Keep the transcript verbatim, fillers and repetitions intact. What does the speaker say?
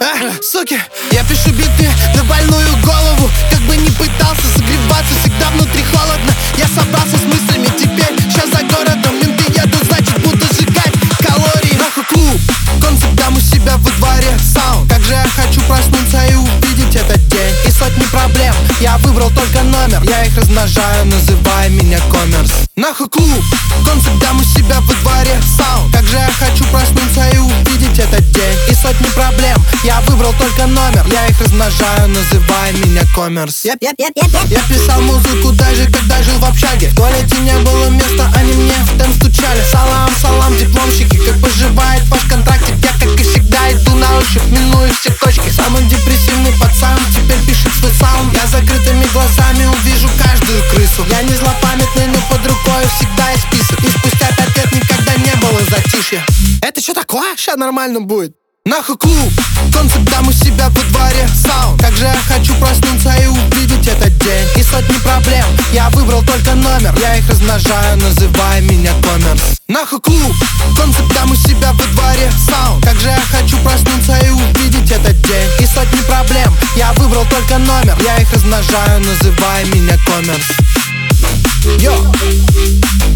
а, суки, я пишу биты на больную голову. Как бы не пытался согреваться, всегда внутри холодно. Я собрался с мыслями, теперь сейчас за городом менты едут, значит буду сжигать калории. Нахуй клуб, концерт дам у себя во дворе. Саунд, как же я хочу проснуться и увидеть этот день. И сотни проблем, я выбрал только номер. Я их размножаю, называя меня коммерс. Нахуй клуб, концерт дам у себя во дворе. Саунд, как же я хочу проснуться и увидеть этот день. И сотни проблем, я выбрал только номер. Я их размножаю, называя меня коммерс. Я, я, я, я, я. я писал музыку даже когда жил в общаге. В туалете не было места, они мне в темп стучали. Салам, салам, дипломщики, как поживает ваш контрактик? Я, как и всегда, иду на ощупь, миную все точки. Самый депрессивный пацан теперь пишет свой саунд. Я закрытыми глазами увижу каждую крысу. Я не злопамятный, но под рукой всегда есть список. И спустя пять лет никогда не было затишья. Это что такое? Ща нормально будет. Нахуй клуб, концерт дам у себя во дворе. Саунд, как же я хочу проснуться и увидеть этот день. И сотни проблем, я выбрал только номер. Я их размножаю, называя меня коммерс. Нахуй клуб, концерт дам у себя во дворе. Саунд, как же я хочу проснуться и увидеть этот день. И сотни проблем, я выбрал только номер. Я их размножаю, называя меня коммерс. Йо.